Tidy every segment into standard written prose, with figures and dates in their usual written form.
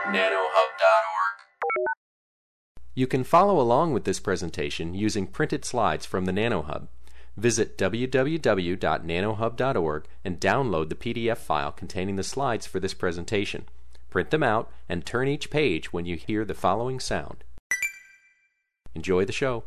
nanohub.org. You can follow along with this presentation using printed slides from the NanoHub. Visit www.nanohub.org and download the PDF file containing the slides for this presentation. Print them out and turn each page when you hear the following sound. Enjoy the show.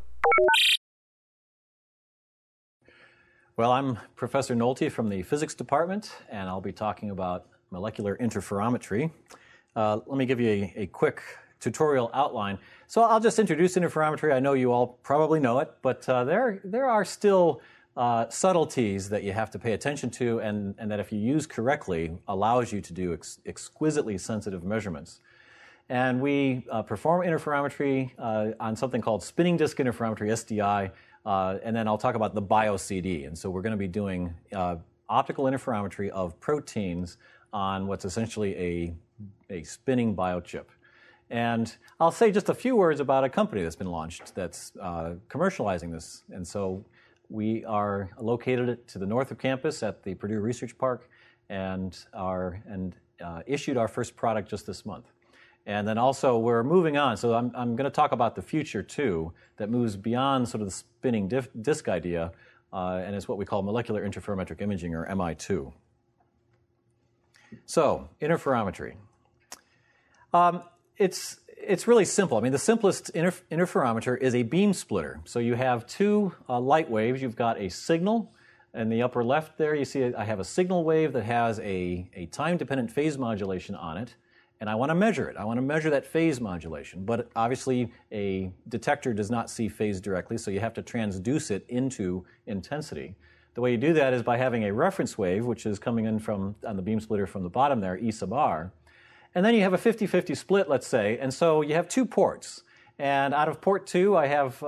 Well, I'm Professor Nolte from the physics department, and I'll be talking about molecular interferometry. Let me give you a quick tutorial outline. So I'll just introduce interferometry. I know you all probably know it, but there are still subtleties that you have to pay attention to, and that if you use correctly, allows you to do exquisitely sensitive measurements. And we perform interferometry on something called spinning disk interferometry, SDI, and then I'll talk about the bio-CD. And so we're going to be doing optical interferometry of proteins on what's essentially a spinning biochip. And I'll say just a few words about a company that's been launched that's commercializing this. And so we are located to the north of campus at the Purdue Research Park and issued our first product just this month. And then also we're moving on. So I'm going to talk about the future too, that moves beyond sort of the spinning disk idea, and it's what we call molecular interferometric imaging, or MI2. So interferometry. It's really simple. I mean, the simplest interferometer is a beam splitter. So you have two light waves. You've got a signal. In the upper left there, you see I have a signal wave that has a time-dependent phase modulation on it. And I want to measure it. I want to measure that phase modulation. But obviously, a detector does not see phase directly, so you have to transduce it into intensity. The way you do that is by having a reference wave, which is coming in on the beam splitter from the bottom there, E sub r. And then you have a 50-50 split, let's say. And so you have two ports. And out of port 2, I have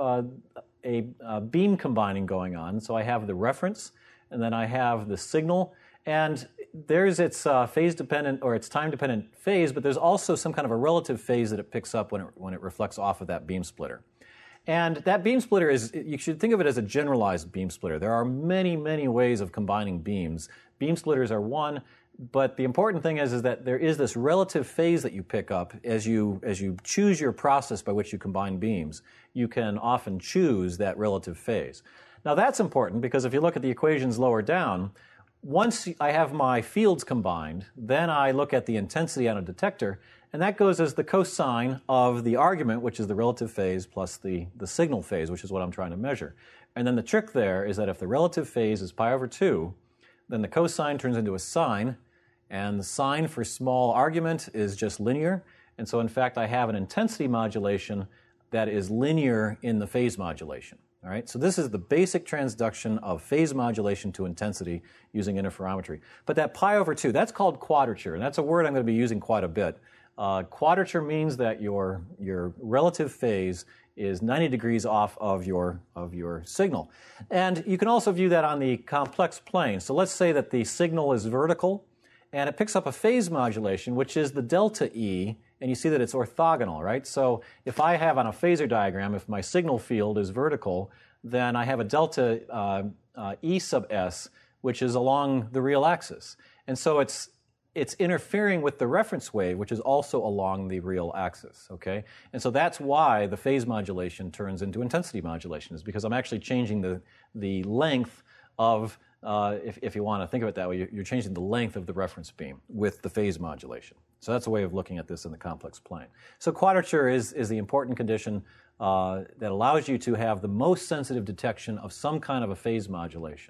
a beam combining going on. So I have the reference, and then I have the signal. And there's its phase-dependent or its time-dependent phase, but there's also some kind of a relative phase that it picks up when it reflects off of that beam splitter. And that beam splitter you should think of it as a generalized beam splitter. There are many, many ways of combining beams. Beam splitters are one, but the important thing is that there is this relative phase that you pick up as you choose your process by which you combine beams. You can often choose that relative phase. Now that's important because if you look at the equations lower down, once I have my fields combined, then I look at the intensity on a detector, and that goes as the cosine of the argument, which is the relative phase, plus the signal phase, which is what I'm trying to measure. And then the trick there is that if the relative phase is pi over 2, then the cosine turns into a sine, and the sine for small argument is just linear. And so, in fact, I have an intensity modulation that is linear in the phase modulation. All right, so this is the basic transduction of phase modulation to intensity using interferometry. But that pi over 2, that's called quadrature, and that's a word I'm going to be using quite a bit. Quadrature means that your relative phase is 90 degrees off of your signal. And you can also view that on the complex plane. So let's say that the signal is vertical, and it picks up a phase modulation, which is the delta E, and you see that it's orthogonal, right? So if I have on a phasor diagram, if my signal field is vertical, then I have a delta E sub s, which is along the real axis. And so it's interfering with the reference wave, which is also along the real axis, okay? And so that's why the phase modulation turns into intensity modulation, is because I'm actually changing the length of, if you want to think of it that way, you're changing the length of the reference beam with the phase modulation. So that's a way of looking at this in the complex plane. So quadrature is the important condition that allows you to have the most sensitive detection of some kind of a phase modulation.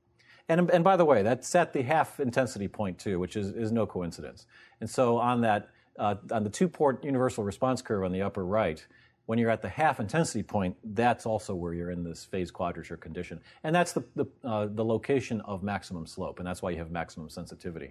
And by the way, that's at the half intensity point too, which is no coincidence. And so on that, on the two-port universal response curve on the upper right, when you're at the half intensity point, that's also where you're in this phase quadrature condition. And that's the location of maximum slope, and that's why you have maximum sensitivity.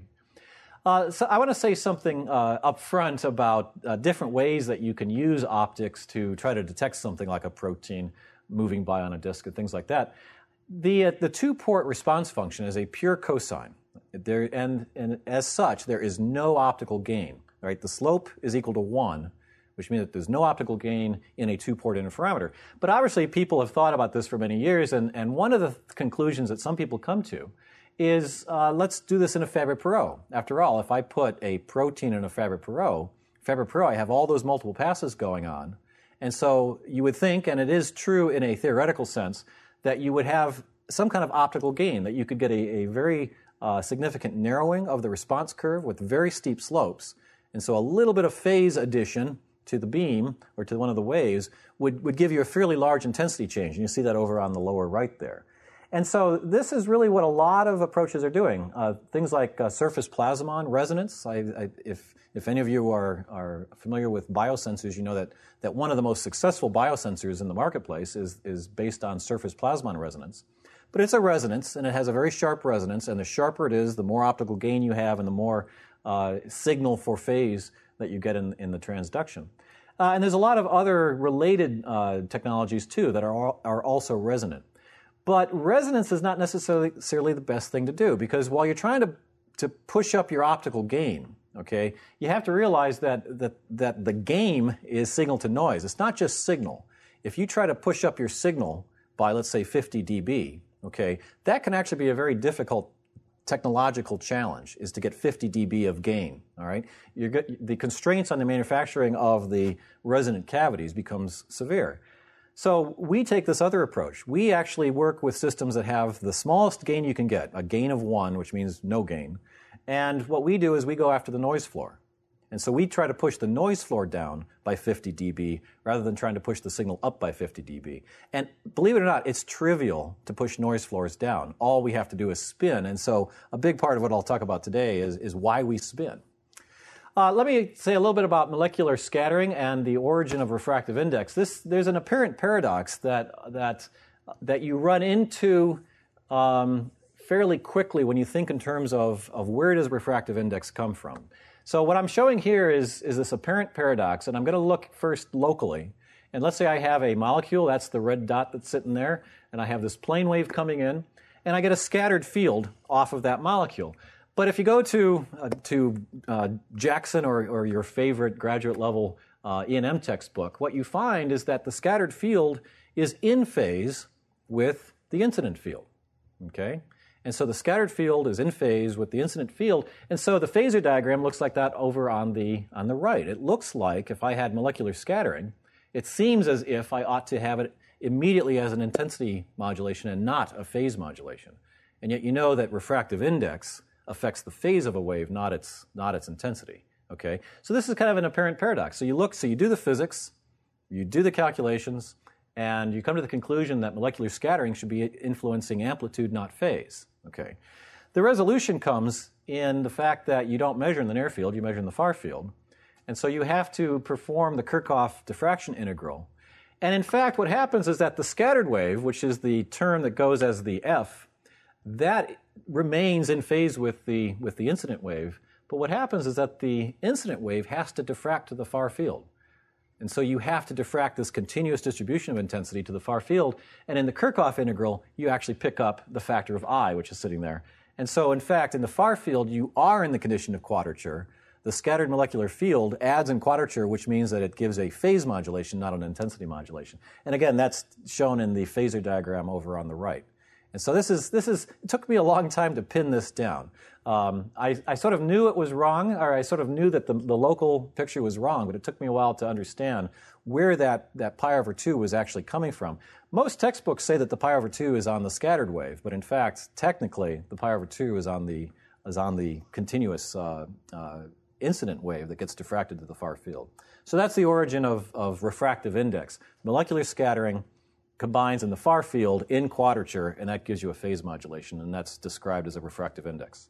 So I want to say something up front about different ways that you can use optics to try to detect something like a protein moving by on a disk and things like that. The two-port response function is a pure cosine, and as such, there is no optical gain. Right? The slope is equal to 1, which means that there's no optical gain in a two-port interferometer. But obviously, people have thought about this for many years, and one of the conclusions that some people come to is let's do this in a Fabry-Perot. After all, if I put a protein in a Fabry-Perot, Faber Pro, I have all those multiple passes going on. And so you would think, and it is true in a theoretical sense, that you would have some kind of optical gain, that you could get a very significant narrowing of the response curve with very steep slopes. And so a little bit of phase addition to the beam or to one of the waves would give you a fairly large intensity change. And you see that over on the lower right there. And so this is really what a lot of approaches are doing. Things like surface plasmon resonance. If any of you are familiar with biosensors, you know that one of the most successful biosensors in the marketplace is based on surface plasmon resonance. But it's a resonance, and it has a very sharp resonance, and the sharper it is, the more optical gain you have, and the more signal for phase that you get in the transduction. And there's a lot of other related technologies, too, that are also resonant. But resonance is not necessarily the best thing to do, because while you're trying to push up your optical gain, okay, you have to realize that the game is signal to noise. It's not just signal. If you try to push up your signal by, let's say, 50 dB, okay, that can actually be a very difficult technological challenge, is to get 50 dB of gain, all right? The constraints on the manufacturing of the resonant cavities becomes severe. So we take this other approach. We actually work with systems that have the smallest gain you can get, a gain of 1, which means no gain. And what we do is we go after the noise floor. And so we try to push the noise floor down by 50 dB rather than trying to push the signal up by 50 dB. And believe it or not, it's trivial to push noise floors down. All we have to do is spin. And so a big part of what I'll talk about today is why we spin. Let me say a little bit about molecular scattering and the origin of refractive index. There's an apparent paradox that you run into fairly quickly when you think in terms of where does refractive index come from. So what I'm showing here is this apparent paradox, and I'm going to look first locally. And let's say I have a molecule, that's the red dot that's sitting there, and I have this plane wave coming in, and I get a scattered field off of that molecule. But if you go to Jackson or your favorite graduate level E&M textbook, what you find is that the scattered field is in phase with the incident field, okay? And so the scattered field is in phase with the incident field, and so the phasor diagram looks like that over on the right. It looks like if I had molecular scattering, it seems as if I ought to have it immediately as an intensity modulation and not a phase modulation. And yet you know that refractive index affects the phase of a wave, not its intensity. Okay, so this is kind of an apparent paradox. So you do the physics, you do the calculations, and you come to the conclusion that molecular scattering should be influencing amplitude, not phase. Okay, the resolution comes in the fact that you don't measure in the near field, you measure in the far field, and so you have to perform the Kirchhoff diffraction integral. And in fact, what happens is that the scattered wave, which is the term that goes as the F, that remains in phase with the incident wave, but what happens is that the incident wave has to diffract to the far field. And so you have to diffract this continuous distribution of intensity to the far field, and in the Kirchhoff integral, you actually pick up the factor of I, which is sitting there. And so, in fact, in the far field, you are in the condition of quadrature. The scattered molecular field adds in quadrature, which means that it gives a phase modulation, not an intensity modulation. And again, that's shown in the phasor diagram over on the right. And so this is. It took me a long time to pin this down. I sort of knew it was wrong, or I sort of knew that the local picture was wrong, but it took me a while to understand where that pi over 2 was actually coming from. Most textbooks say that the pi over 2 is on the scattered wave, but in fact, technically, the pi over 2 is on the continuous incident wave that gets diffracted to the far field. So that's the origin of refractive index. Molecular scattering combines in the far field in quadrature, and that gives you a phase modulation, and that's described as a refractive index.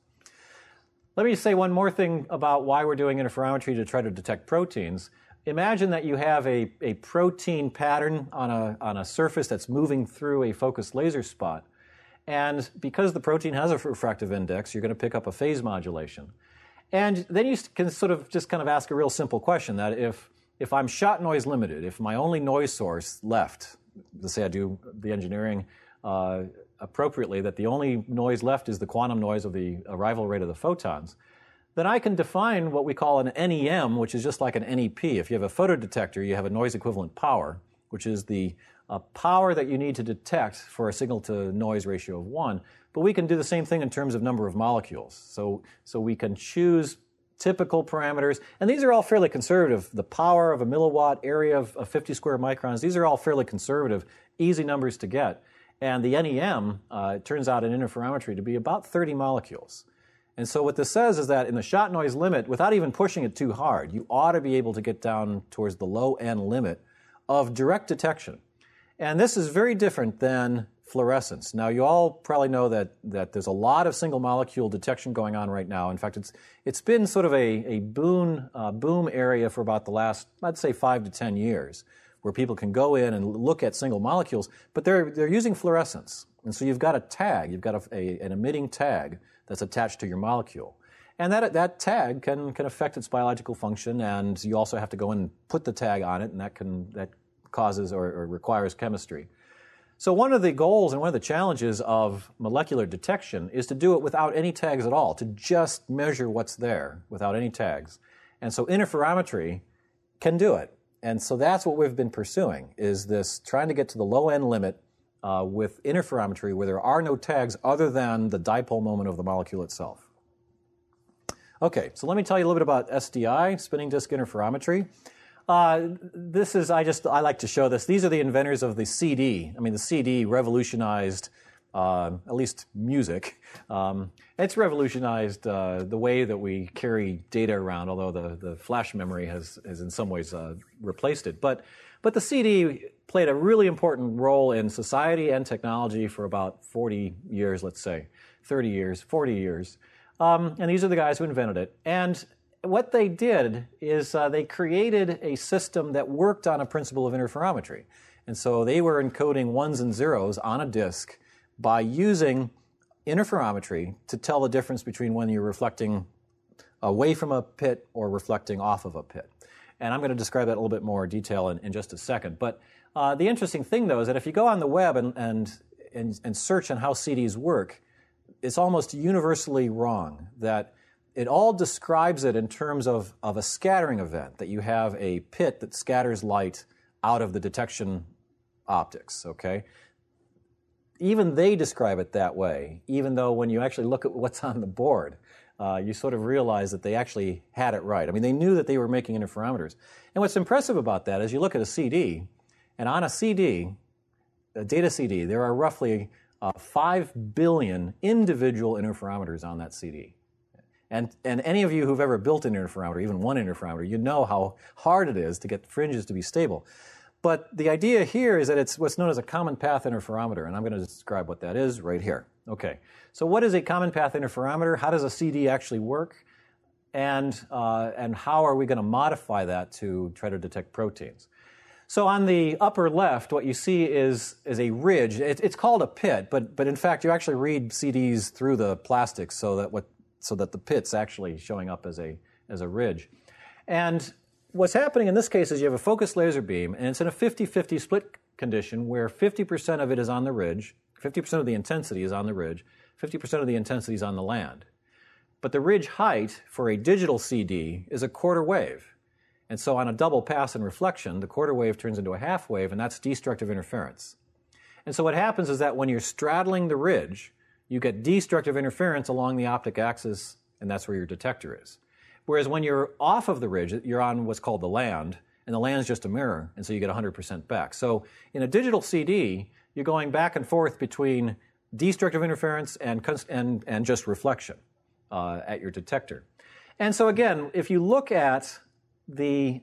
Let me say one more thing about why we're doing interferometry to try to detect proteins. Imagine that you have a protein pattern on a surface that's moving through a focused laser spot, and because the protein has a refractive index, you're going to pick up a phase modulation. And then you can sort of just kind of ask a real simple question, that if I'm shot noise limited, if my only noise source left, let's say I do the engineering appropriately, that the only noise left is the quantum noise of the arrival rate of the photons, then I can define what we call an NEM, which is just like an NEP. If you have a photodetector, you have a noise equivalent power, which is the power that you need to detect for a signal to noise ratio of 1. But we can do the same thing in terms of number of molecules. So we can choose typical parameters. And these are all fairly conservative. The power of a milliwatt, area of 50 square microns, these are all fairly conservative, easy numbers to get. And the NEM, it turns out in interferometry to be about 30 molecules. And so what this says is that in the shot noise limit, without even pushing it too hard, you ought to be able to get down towards the low end limit of direct detection. And this is very different than fluorescence. Now, you all probably know that there's a lot of single molecule detection going on right now. In fact, it's been sort of a boom area for about the last, I'd say, 5 to 10 years, where people can go in and look at single molecules, but they're using fluorescence. And so you've got a tag, you've got an emitting tag that's attached to your molecule. And that tag can affect its biological function, and you also have to go and put the tag on it, and that causes or requires chemistry. So one of the goals and one of the challenges of molecular detection is to do it without any tags at all, to just measure what's there without any tags. And so interferometry can do it. And so that's what we've been pursuing, is this trying to get to the low end limit with interferometry where there are no tags other than the dipole moment of the molecule itself. Okay, so let me tell you a little bit about SDI, spinning disk interferometry. I like to show this. These are the inventors of the CD. I mean, the CD revolutionized, at least music. It's revolutionized the way that we carry data around, although the flash memory has in some ways replaced it. But the CD played a really important role in society and technology for about 40 years, let's say, 30 years, 40 years. And these are the guys who invented it. And what they did is they created a system that worked on a principle of interferometry. And so they were encoding ones and zeros on a disk by using interferometry to tell the difference between when you're reflecting away from a pit or reflecting off of a pit. And I'm going to describe that in a little bit more detail in just a second. But the interesting thing, though, is that if you go on the web and search on how CDs work, it's almost universally wrong. That it all describes it in terms of a scattering event, that you have a pit that scatters light out of the detection optics, okay? Even they describe it that way, even though when you actually look at what's on the board, you sort of realize that they actually had it right. I mean, they knew that they were making interferometers. And what's impressive about that is you look at a CD, and on a CD, a data CD, there are roughly 5 billion individual interferometers on that CD. And any of you who've ever built an interferometer, even one interferometer, you know how hard it is to get fringes to be stable. But the idea here is that it's what's known as a common path interferometer, and I'm going to describe what that is right here. Okay, so what is a common path interferometer? How does a CD actually work? And how are we going to modify that to try to detect proteins? So on the upper left, what you see is a ridge. It's called a pit, but in fact, you actually read CDs through the plastic so that the pit's actually showing up as a ridge. And what's happening in this case is you have a focused laser beam, and it's in a 50-50 split condition where 50% of it is on the ridge, 50% of the intensity is on the ridge, 50% of the intensity is on the land. But the ridge height for a digital CD is a quarter wave. And so on a double pass and reflection, the quarter wave turns into a half wave, and that's destructive interference. And so what happens is that when you're straddling the ridge, you get destructive interference along the optic axis, and that's where your detector is. Whereas when you're off of the ridge, you're on what's called the land, and the land's just a mirror, and so you get 100% back. So in a digital CD, you're going back and forth between destructive interference and just reflection at your detector. And so again, if you look at the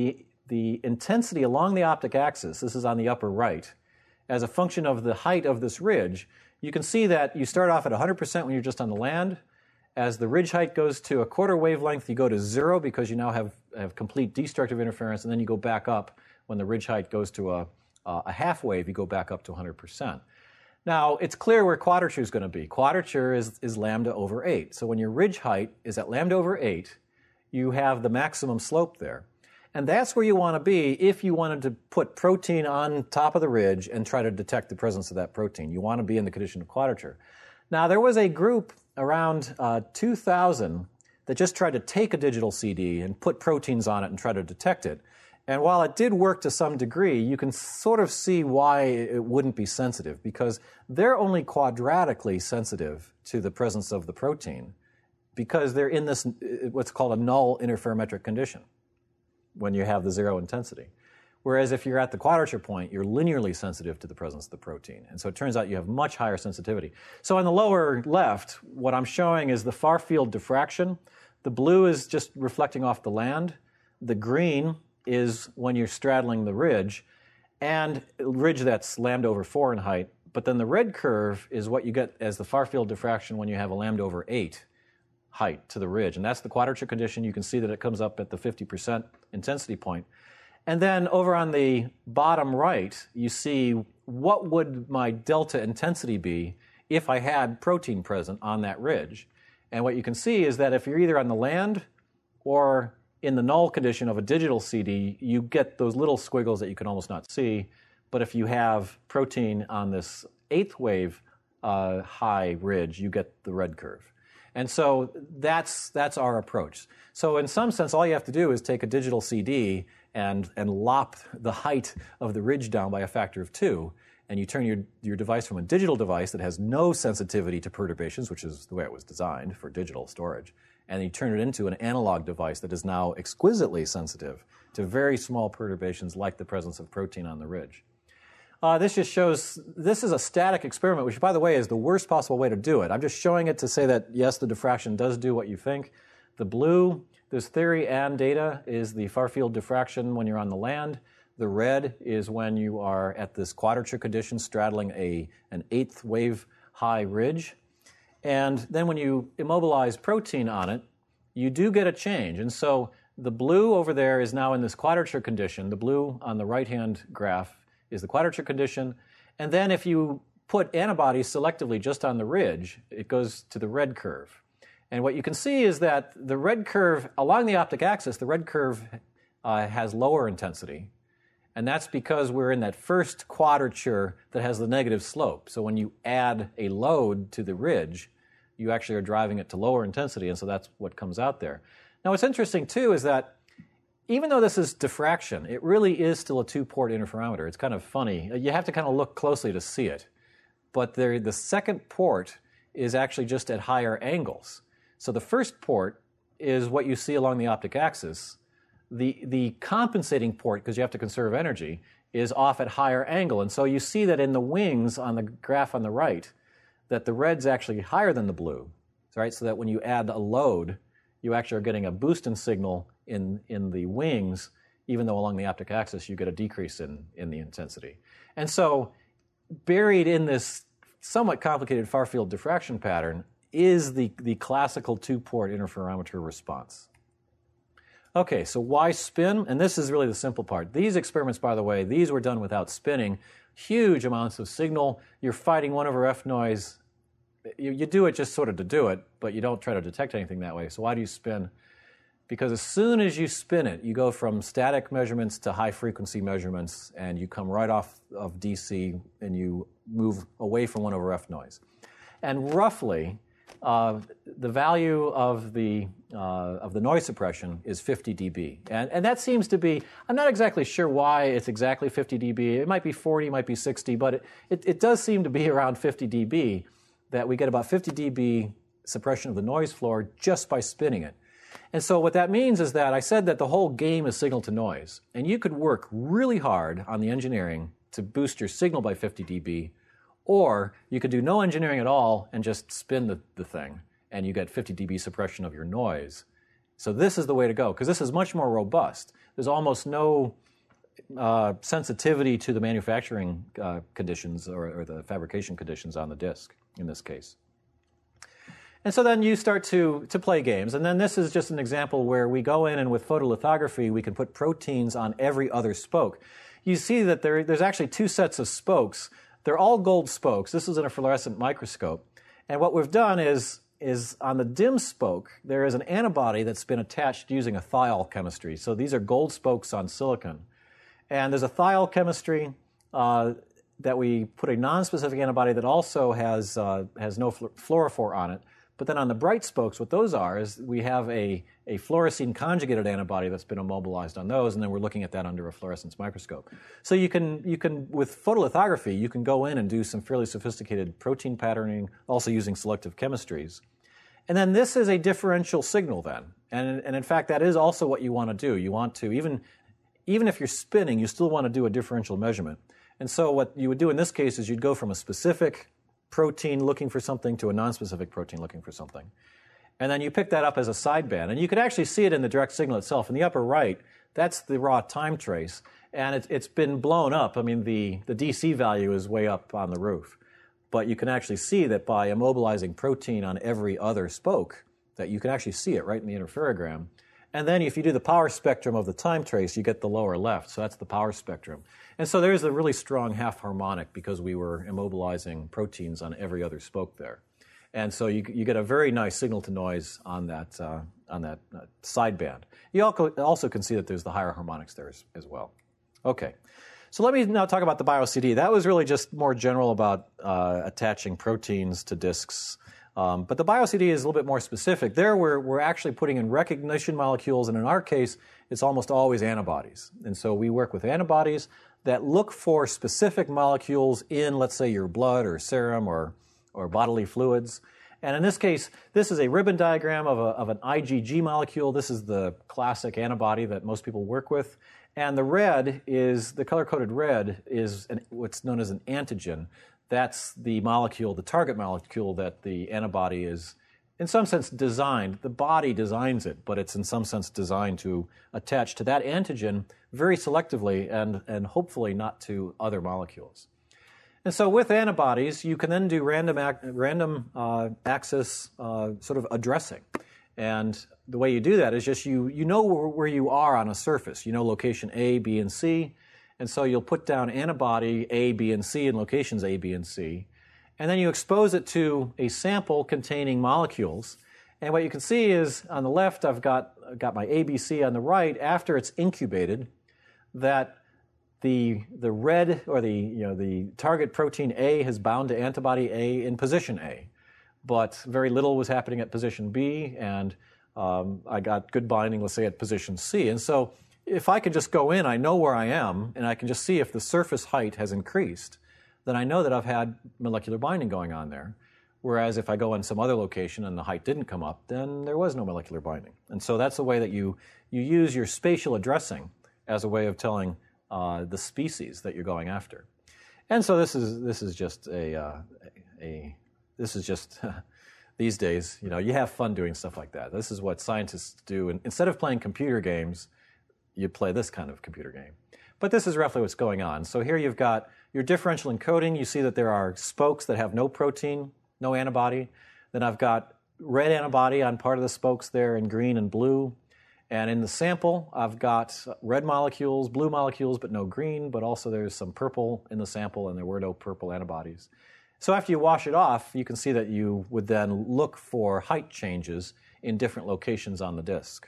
intensity along the optic axis, this is on the upper right, as a function of the height of this ridge, you can see that you start off at 100% when you're just on the land. As the ridge height goes to a quarter wavelength, you go to 0 because you now have complete destructive interference, and then you go back up when the ridge height goes to a half wave, you go back up to 100%. Now, it's clear where quadrature is going to be. Quadrature is lambda over 8. So when your ridge height is at lambda over 8, you have the maximum slope there. And that's where you want to be if you wanted to put protein on top of the ridge and try to detect the presence of that protein. You want to be in the condition of quadrature. Now, there was a group around 2000 that just tried to take a digital CD and put proteins on it and try to detect it. And while it did work to some degree, you can sort of see why it wouldn't be sensitive, because they're only quadratically sensitive to the presence of the protein. because they're in this, what's called a null interferometric condition when you have the zero intensity. Whereas if you're at the quadrature point, you're linearly sensitive to the presence of the protein. And so it turns out you have much higher sensitivity. So on the lower left, what I'm showing is the far field diffraction. The blue is just reflecting off the land. The green is when you're straddling the ridge, and a ridge that's lambda over 4 in height. But then the red curve is what you get as the far field diffraction when you have a lambda over 8 height to the ridge. And that's the quadrature condition. You can see that it comes up at the 50% intensity point. And then over on the bottom right, you see what would my delta intensity be if I had protein present on that ridge. And what you can see is that if you're either on the land or in the null condition of a digital CD, you get those little squiggles that you can almost not see. But if you have protein on this 8th wave high ridge, you get the red curve. And so that's our approach. So in some sense, all you have to do is take a digital CD and lop the height of the ridge down by a factor of 2, and you turn your device from a digital device that has no sensitivity to perturbations, which is the way it was designed for digital storage, and you turn it into an analog device that is now exquisitely sensitive to very small perturbations like the presence of protein on the ridge. This just shows, this is a static experiment, which, by the way, is the worst possible way to do it. I'm just showing it to say that, yes, the diffraction does do what you think. The blue, there's theory and data, is the far field diffraction when you're on the land. The red is when you are at this quadrature condition straddling an 8th wave high ridge. And then when you immobilize protein on it, you do get a change. And so the blue over there is now in this quadrature condition. The blue on the right-hand graph is the quadrature condition. And then if you put antibodies selectively just on the ridge, it goes to the red curve. And what you can see is that the red curve, along the optic axis, the red curve has lower intensity. And that's because we're in that first quadrature that has the negative slope. So when you add a load to the ridge, you actually are driving it to lower intensity, and so that's what comes out there. Now what's interesting too is that even though this is diffraction, it really is still a 2-port interferometer. It's kind of funny. You have to kind of look closely to see it. But the second port is actually just at higher angles. So the first port is what you see along the optic axis. The compensating port, because you have to conserve energy, is off at higher angle. And so you see that in the wings on the graph on the right, that the red's actually higher than the blue, right? So that when you add a load, you actually are getting a boost in signal in the wings, even though along the optic axis you get a decrease in the intensity. And so buried in this somewhat complicated far field diffraction pattern is the classical 2-port interferometer response. Okay, so why spin? And this is really the simple part. These experiments, by the way, these were done without spinning. Huge amounts of signal. You're fighting 1/f noise. You do it just sort of to do it, but you don't try to detect anything that way. So why do you spin? Because as soon as you spin it, you go from static measurements to high-frequency measurements, and you come right off of DC, and you move away from 1/f noise. And roughly, the value of the noise suppression is 50 dB. And that seems to be, I'm not exactly sure why it's exactly 50 dB. It might be 40, it might be 60, but it does seem to be around 50 dB, that we get about 50 dB suppression of the noise floor just by spinning it. And so what that means is that I said that the whole game is signal to noise. And you could work really hard on the engineering to boost your signal by 50 dB, or you could do no engineering at all and just spin the thing, and you get 50 dB suppression of your noise. So this is the way to go, because this is much more robust. There's almost no sensitivity to the manufacturing conditions or the fabrication conditions on the disk in this case. And so then you start to play games. And then this is just an example where we go in and with photolithography, we can put proteins on every other spoke. You see that there's actually 2 sets of spokes. They're all gold spokes. This is in a fluorescent microscope. And what we've done is on the dim spoke, there is an antibody that's been attached using a thiol chemistry. So these are gold spokes on silicon. And there's a thiol chemistry that we put a non-specific antibody that also has no fluorophore on it. But then on the bright spokes, what those are is we have a fluorescein conjugated antibody that's been immobilized on those, and then we're looking at that under a fluorescence microscope. So you can with photolithography, you can go in and do some fairly sophisticated protein patterning, also using selective chemistries. And then this is a differential signal then. And in fact, that is also what you want to do. You want to, even if you're spinning, you still want to do a differential measurement. And so what you would do in this case is you'd go from a specific protein looking for something to a nonspecific protein looking for something. And then you pick that up as a sideband. And you could actually see it in the direct signal itself. In the upper right, that's the raw time trace. And it's been blown up. I mean, the DC value is way up on the roof. But you can actually see that by immobilizing protein on every other spoke, that you can actually see it right in the interferogram. And then if you do the power spectrum of the time trace, you get the lower left. So that's the power spectrum. And so there's a really strong half harmonic because we were immobilizing proteins on every other spoke there. And so you get a very nice signal to noise on that sideband. You also can see that there's the higher harmonics there as well. Okay. So let me now talk about the BioCD. That was really just more general about attaching proteins to disks. But the BioCD is a little bit more specific. There we're actually putting in recognition molecules, and in our case, it's almost always antibodies. And so we work with antibodies that look for specific molecules in, let's say, your blood or serum or bodily fluids. And in this case, this is a ribbon diagram of an IgG molecule. This is the classic antibody that most people work with. And the red is, the color-coded red is what's known as an antigen. That's the molecule, the target molecule that the antibody is, in some sense, designed. The body designs it, but it's in some sense designed to attach to that antigen very selectively and hopefully not to other molecules. And so with antibodies, you can then do random access sort of addressing. And the way you do that is just you know where you are on a surface. You know location A, B, and C. And so you'll put down antibody A, B, and C in locations A, B, and C. And then you expose it to a sample containing molecules. And what you can see is on the left, I've got my ABC. On the right, after it's incubated, that the red or the target protein A has bound to antibody A in position A. But very little was happening at position B, and I got good binding, let's say, at position C. And so if I can just go in, I know where I am, and I can just see if the surface height has increased, then I know that I've had molecular binding going on there. Whereas if I go in some other location and the height didn't come up, then there was no molecular binding. And so that's the way that you use your spatial addressing as a way of telling the species that you're going after. And so this is just these days, you have fun doing stuff like that. This is what scientists do. And instead of playing computer games, you play this kind of computer game. But this is roughly what's going on. So here you've got your differential encoding. You see that there are spokes that have no protein, no antibody. Then I've got red antibody on part of the spokes there in green and blue. And in the sample, I've got red molecules, blue molecules, but no green. But also there's some purple in the sample, and there were no purple antibodies. So after you wash it off, you can see that you would then look for height changes in different locations on the disk.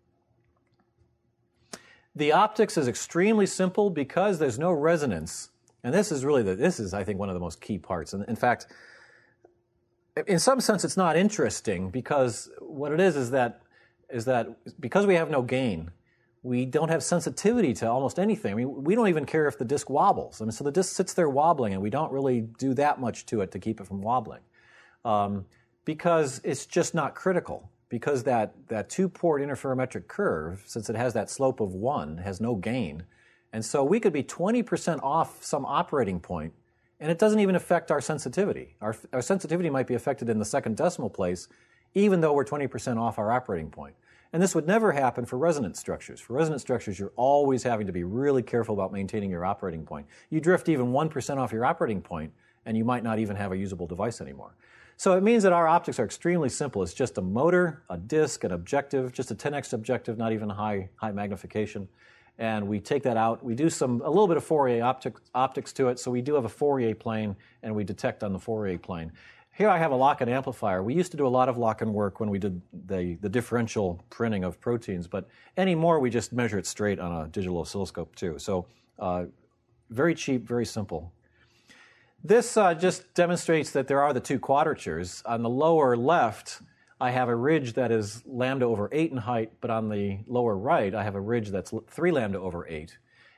The optics is extremely simple because there's no resonance. And this is, I think, one of the most key parts. And in fact, in some sense, it's not interesting because what it is that because we have no gain, we don't have sensitivity to almost anything. I mean, we don't even care if the disk wobbles. I mean, so the disk sits there wobbling, and we don't really do that much to it to keep it from wobbling because it's just not critical. Because that two-port interferometric curve, since it has that slope of 1, has no gain. And so we could be 20% off some operating point, and it doesn't even affect our sensitivity. Our sensitivity might be affected in the second decimal place, even though we're 20% off our operating point. And this would never happen for resonance structures. For resonance structures, you're always having to be really careful about maintaining your operating point. You drift even 1% off your operating point, and you might not even have a usable device anymore. So it means that our optics are extremely simple. It's just a motor, a disk, an objective, just a 10x objective, not even high magnification. And we take that out. We do a little bit of Fourier optics to it. So we do have a Fourier plane, and we detect on the Fourier plane. Here I have a lock-in amplifier. We used to do a lot of lock-in work when we did the differential printing of proteins, but anymore we just measure it straight on a digital oscilloscope too. So very cheap, very simple. This just demonstrates that there are the two quadratures. On the lower left, I have a ridge that is lambda over 8 in height, but on the lower right, I have a ridge that's 3 lambda over 8.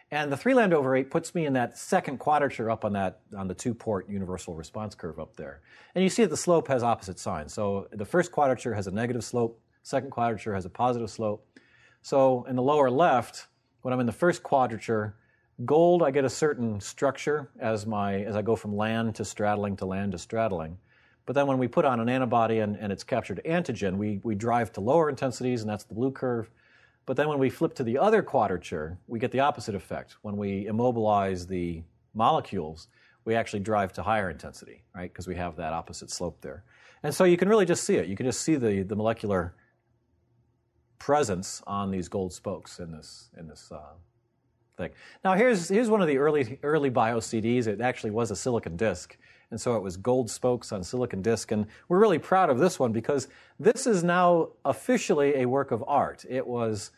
And the 3 lambda over 8 puts me in that second quadrature up on the 2-port universal response curve up there. And you see that the slope has opposite signs. So the first quadrature has a negative slope, second quadrature has a positive slope. So in the lower left, when I'm in the first quadrature, gold, I get a certain structure as I go from land to straddling to land to straddling. But then when we put on an antibody and its captured antigen, we drive to lower intensities, and that's the blue curve. But then when we flip to the other quadrature, we get the opposite effect. When we immobilize the molecules, we actually drive to higher intensity, right? Because we have that opposite slope there. And so you can really just see it. You can just see the molecular presence on these gold spokes in this thing. Now here's one of the early bio-CDs. It actually was a silicon disk, and so it was gold spokes on silicon disk. And we're really proud of this one because this is now officially a work of art. It was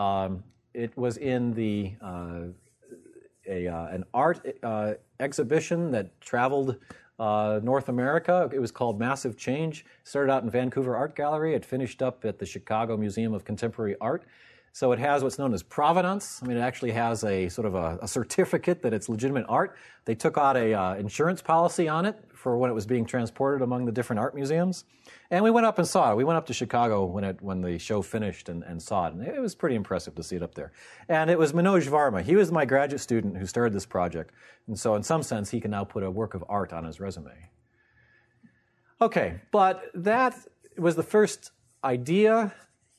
in the an art exhibition that traveled North America. It was called Massive Change. Started out in Vancouver Art Gallery. It finished up at the Chicago Museum of Contemporary Art. So it has what's known as provenance. I mean, it actually has a sort of a certificate that it's legitimate art. They took out a insurance policy on it for when it was being transported among the different art museums. And we went up and saw it. We went up to Chicago when the show finished and saw it. And it was pretty impressive to see it up there. And it was Manoj Varma. He was my graduate student who started this project. And so in some sense, he can now put a work of art on his resume. Okay, but that was the first idea.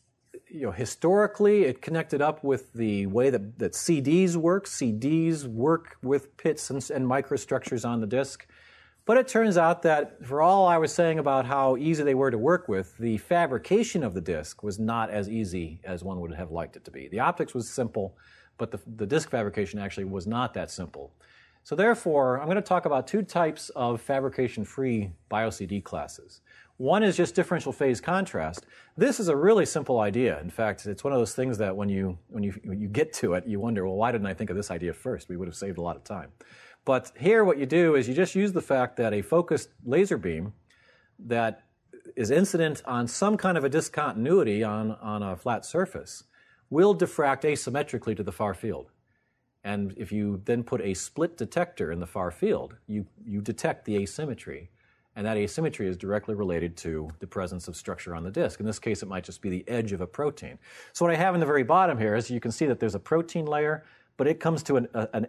Historically, it connected up with the way that CDs work. CDs work with pits and microstructures on the disk. But it turns out that for all I was saying about how easy they were to work with, the fabrication of the disk was not as easy as one would have liked it to be. The optics was simple, but the disk fabrication actually was not that simple. So therefore, I'm going to talk about 2 types of fabrication-free bio-CD classes. One is just differential phase contrast. This is a really simple idea. In fact, it's one of those things that when you get to it, you wonder, well, why didn't I think of this idea first? We would have saved a lot of time. But here what you do is you just use the fact that a focused laser beam that is incident on some kind of a discontinuity on a flat surface will diffract asymmetrically to the far field. And if you then put a split detector in the far field, you detect the asymmetry. And that asymmetry is directly related to the presence of structure on the disk. In this case, it might just be the edge of a protein. So what I have in the very bottom here is you can see that there's a protein layer, but it comes to an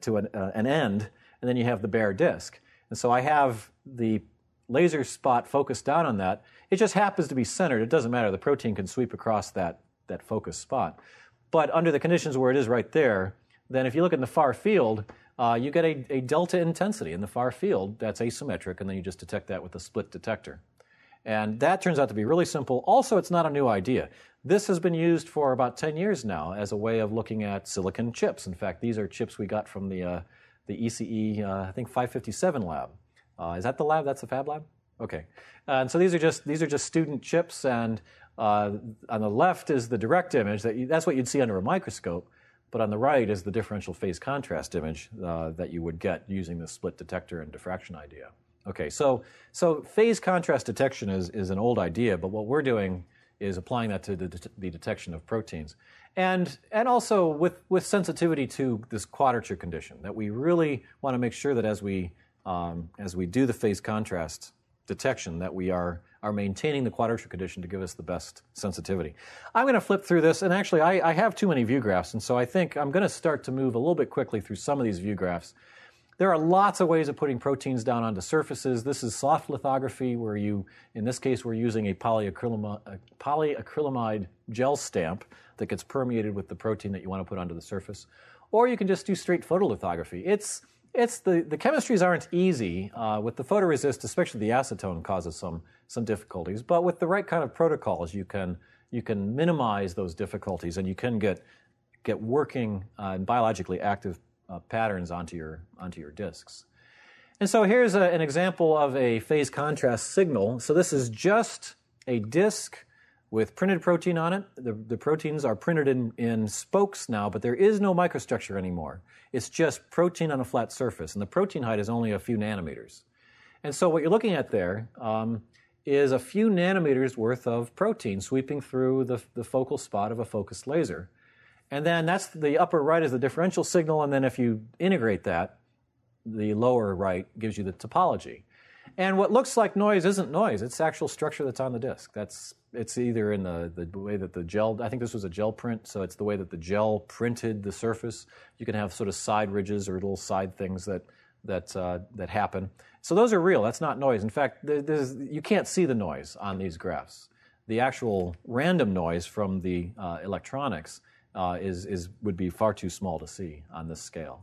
end, and then you have the bare disk. And so I have the laser spot focused down on that. It just happens to be centered. It doesn't matter. The protein can sweep across that focused spot. But under the conditions where it is right there, then if you look in the far field, you get a delta intensity in the far field that's asymmetric, and then you just detect that with a split detector. And that turns out to be really simple. Also, it's not a new idea. This has been used for about 10 years now as a way of looking at silicon chips. In fact, these are chips we got from the ECE, I think 557 lab. Is that the lab? That's the fab lab? Okay. And so these are just student chips, and on the left is the direct image. That's what you'd see under a microscope. But on the right is the differential phase contrast image that you would get using the split detector and diffraction idea. Okay, so phase contrast detection is an old idea, but what we're doing is applying that to the detection of proteins. And also with sensitivity to this quadrature condition, that we really want to make sure that as we do the phase contrast detection, that we are maintaining the quadrature condition to give us the best sensitivity. I'm going to flip through this, and actually I have too many view graphs, and so I think I'm going to start to move a little bit quickly through some of these view graphs. There are lots of ways of putting proteins down onto surfaces. This is soft lithography, where in this case, we're using a polyacrylamide gel stamp that gets permeated with the protein that you want to put onto the surface. Or you can just do straight photolithography. The chemistries aren't easy. With the photoresist, especially the acetone, causes some difficulties. But with the right kind of protocols, you can minimize those difficulties, and you can get working and biologically active patterns onto your disks. And so here's an example of a phase contrast signal. So this is just a disk with printed protein on it. The proteins are printed in spokes now, but there is no microstructure anymore. It's just protein on a flat surface, and the protein height is only a few nanometers. And so what you're looking at there is a few nanometers worth of protein sweeping through the focal spot of a focused laser. And then that's the upper right is the differential signal, and then if you integrate that, the lower right gives you the topology. And what looks like noise isn't noise. It's actual structure that's on the disk. It's either in the way that the gel, I think this was a gel print, so it's the way that the gel printed the surface. You can have sort of side ridges or little side things that happen. So those are real. That's not noise. In fact, you can't see the noise on these graphs. The actual random noise from the electronics would be far too small to see on this scale.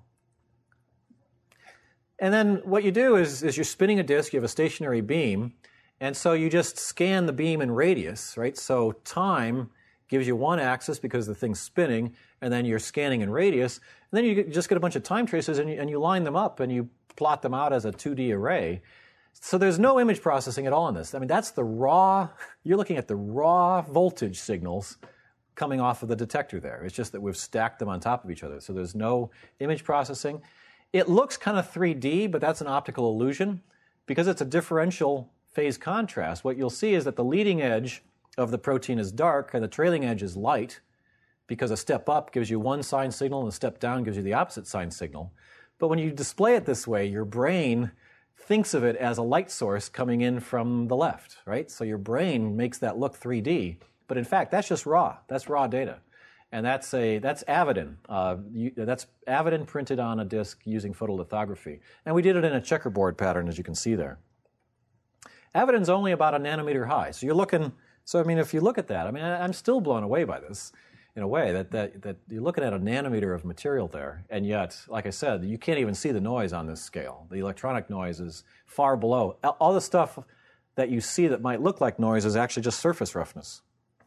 And then what you do is you're spinning a disk, you have a stationary beam, and so you just scan the beam in radius, right? So time gives you one axis because the thing's spinning, and then you're scanning in radius, and then you just get a bunch of time traces and you line them up and you plot them out as a 2D array. So there's no image processing at all in this. I mean, that's the raw, you're looking at the raw voltage signals coming off of the detector there. It's just that we've stacked them on top of each other. So there's no image processing. It looks kind of 3D, but that's an optical illusion. Because it's a differential phase contrast, what you'll see is that the leading edge of the protein is dark and the trailing edge is light, because a step up gives you one sign signal and a step down gives you the opposite sign signal. But when you display it this way, your brain thinks of it as a light source coming in from the left, right? So your brain makes that look 3D, but in fact, that's just raw. That's raw data. And that's Avidin. That's Avidin printed on a disk using photolithography. And we did it in a checkerboard pattern, as you can see there. Avidin's only about a nanometer high. So you're looking, if you look at that, I'm still blown away by this in a way that you're looking at a nanometer of material there. And yet, like I said, you can't even see the noise on this scale. The electronic noise is far below. All the stuff that you see that might look like noise is actually just surface roughness.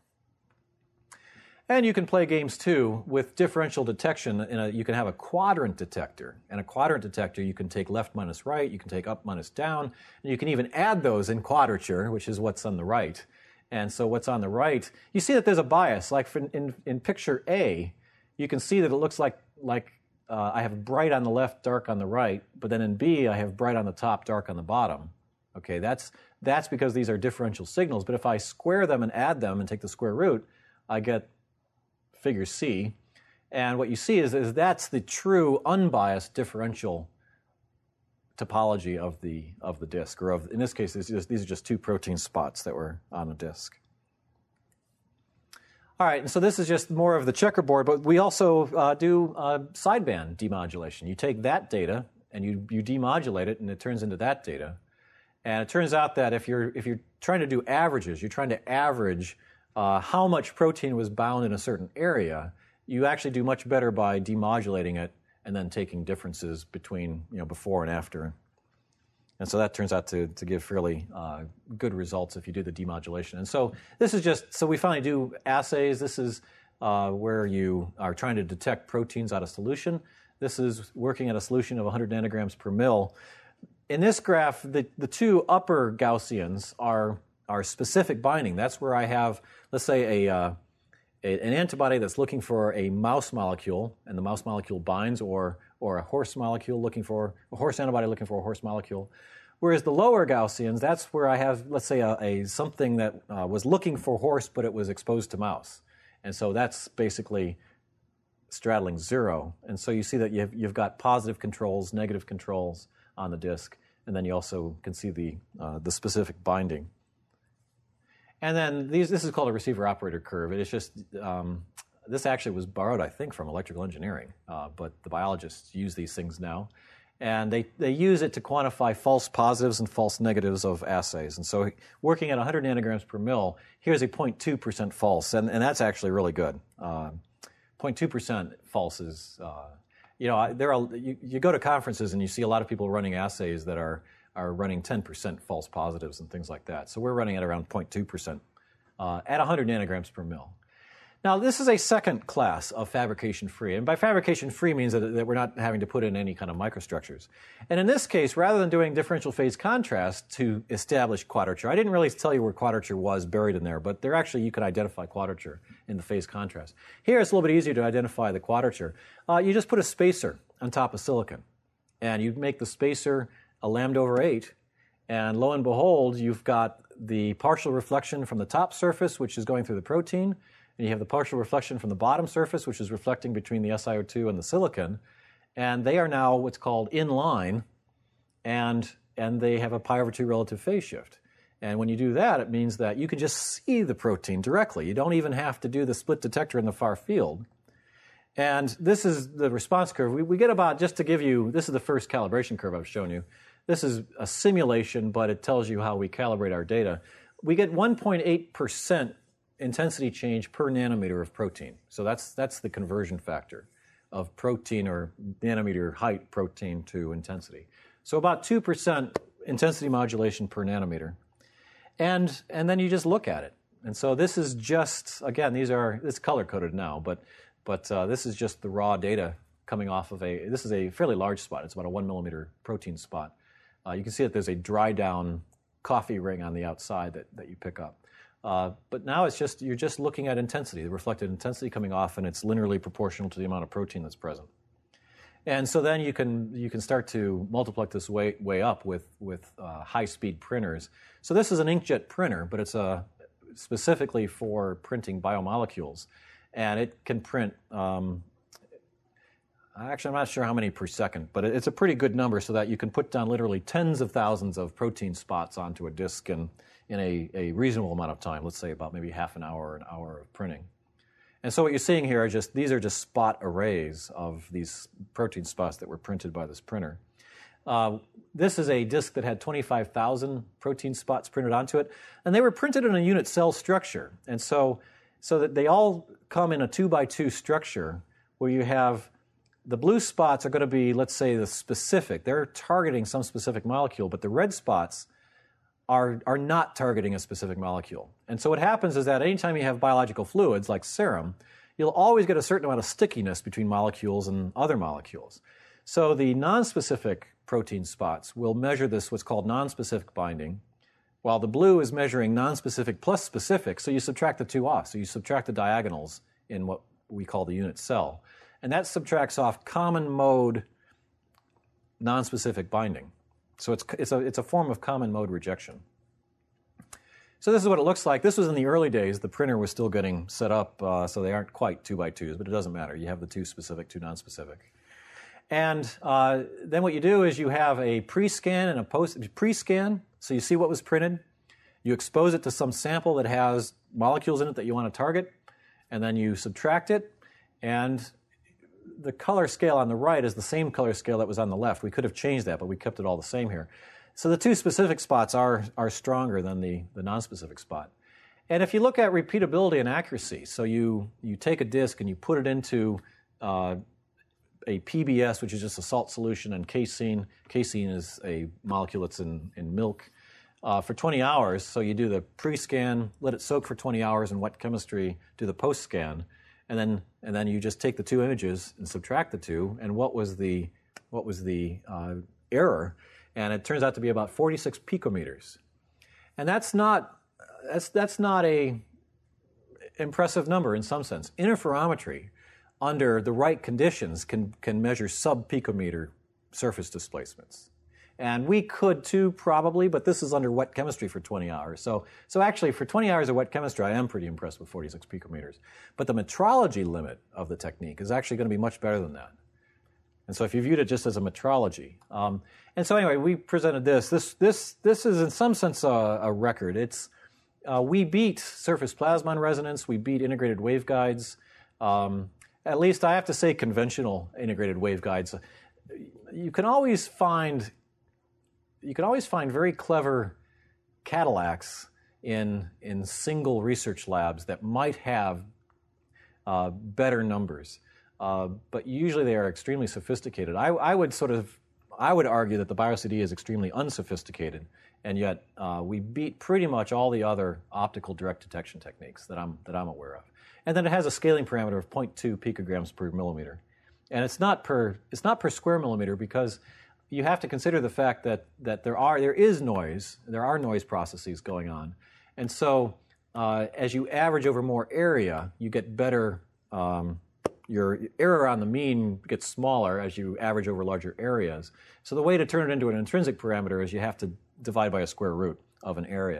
And you can play games, too, with differential detection. You can have a quadrant detector. And a quadrant detector, you can take left minus right, you can take up minus down, and you can even add those in quadrature, which is what's on the right. And so what's on the right, you see that there's a bias. Like in picture A, you can see that it looks like I have bright on the left, dark on the right, but then in B, I have bright on the top, dark on the bottom. Okay, that's because these are differential signals. But if I square them and add them and take the square root, I get figure C, and what you see is that's the true unbiased differential topology of the disk, or in this case, these are just two protein spots that were on the disk. All right, and so this is just more of the checkerboard, but we also do sideband demodulation. You take that data and you demodulate it, and it turns into that data. And it turns out that if you're trying to do averages, you're trying to average how much protein was bound in a certain area, you actually do much better by demodulating it and then taking differences between before and after. And so that turns out to give fairly good results if you do the demodulation. And so this is so we finally do assays. This is where you are trying to detect proteins out of solution. This is working at a solution of 100 nanograms per mil. In this graph, the two upper Gaussians are specific binding. That's where I have, let's say, an antibody that's looking for a mouse molecule, and the mouse molecule binds, or a horse molecule looking for a horse antibody looking for a horse molecule. Whereas the lower Gaussians, that's where I have, let's say, something that was looking for horse, but it was exposed to mouse. And so that's basically straddling 0. And so you see that you've got positive controls, negative controls on the disk, and then you also can see the specific binding. And then this is called a receiver operator curve. It is just, this actually was borrowed, I think, from electrical engineering, but the biologists use these things now. And they use it to quantify false positives and false negatives of assays. And so working at 100 nanograms per mil, here's a 0.2% false, and that's actually really good. 0.2% false is, you go to conferences and you see a lot of people running assays that are running 10% false positives and things like that. So we're running at around 0.2% at 100 nanograms per mil. Now, this is a second class of fabrication-free. And by fabrication-free means that we're not having to put in any kind of microstructures. And in this case, rather than doing differential phase contrast to establish quadrature, I didn't really tell you where quadrature was buried in there, but there actually you could identify quadrature in the phase contrast. Here, it's a little bit easier to identify the quadrature. You just put a spacer on top of silicon, and you make the spacer a lambda over 8, and lo and behold, you've got the partial reflection from the top surface, which is going through the protein, and you have the partial reflection from the bottom surface, which is reflecting between the SiO2 and the silicon, and they are now what's called in line, and they have a pi/2 relative phase shift. And when you do that, it means that you can just see the protein directly. You don't even have to do the split detector in the far field. And this is the response curve. We get about, just to give you, this is the first calibration curve I've shown you. This is a simulation, but it tells you how we calibrate our data. We get 1.8% intensity change per nanometer of protein. So that's the conversion factor of protein or nanometer height protein to intensity. So about 2% intensity modulation per nanometer. And then you just look at it. And so this is just, again, it's color-coded now, but this is just the raw data coming off of this is a fairly large spot. It's about a 1 millimeter protein spot. You can see that there's a dry down coffee ring on the outside that you pick up. But now you're just looking at intensity, the reflected intensity coming off, and it's linearly proportional to the amount of protein that's present. And so then you can start to multiply this way up with high-speed printers. So this is an inkjet printer, but it's specifically for printing biomolecules. And it can print, actually I'm not sure how many per second, but it's a pretty good number so that you can put down literally tens of thousands of protein spots onto a disk in a reasonable amount of time, let's say about maybe half an hour or an hour of printing. And so what you're seeing here these are just spot arrays of these protein spots that were printed by this printer. This is a disk that had 25,000 protein spots printed onto it, and they were printed in a unit cell structure. And so that they all come in a 2x2 structure where you have the blue spots are going to be, let's say, the specific. They're targeting some specific molecule, but the red spots are not targeting a specific molecule. And so what happens is that anytime you have biological fluids like serum, you'll always get a certain amount of stickiness between molecules and other molecules. So the nonspecific protein spots will measure this, what's called nonspecific binding, while the blue is measuring nonspecific plus specific, so you subtract the two off. So you subtract the diagonals in what we call the unit cell. And that subtracts off common mode nonspecific binding. So it's a form of common mode rejection. So this is what it looks like. This was in the early days. The printer was still getting set up, so they aren't quite 2x2s, but it doesn't matter. You have the two specific, two nonspecific. And then what you do is you have a pre-scan and a pre-scan, so you see what was printed. You expose it to some sample that has molecules in it that you want to target, and then you subtract it, and the color scale on the right is the same color scale that was on the left. We could have changed that, but we kept it all the same here. So the two specific spots are stronger than the nonspecific spot. And if you look at repeatability and accuracy, so you take a disk and you put it into a PBS, which is just a salt solution, and casein. Casein is a molecule that's in milk. For 20 hours, so you do the pre-scan, let it soak for 20 hours in wet chemistry, do the post-scan, and then you just take the two images and subtract the two, and what was the error? And it turns out to be about 46 picometers, and that's not a impressive number in some sense. Interferometry, under the right conditions, can measure sub-picometer surface displacements. And we could too, probably, but this is under wet chemistry for 20 hours. So actually, for 20 hours of wet chemistry, I am pretty impressed with 46 picometers. But the metrology limit of the technique is actually going to be much better than that. And so if you viewed it just as a metrology. And so anyway, we presented this. This is in some sense a record. We beat surface plasmon resonance. We beat integrated waveguides. At least I have to say conventional integrated waveguides. You can always find very clever Cadillacs in single research labs that might have better numbers, but usually they are extremely sophisticated. I would argue that the BioCD is extremely unsophisticated, and yet we beat pretty much all the other optical direct detection techniques that I'm aware of. And then it has a scaling parameter of 0.2 picograms per millimeter, and it's not per square millimeter because you have to consider the fact that there is noise. There are noise processes going on, and so as you average over more area, you get better. Your error on the mean gets smaller as you average over larger areas. So the way to turn it into an intrinsic parameter is you have to divide by a square root of an area,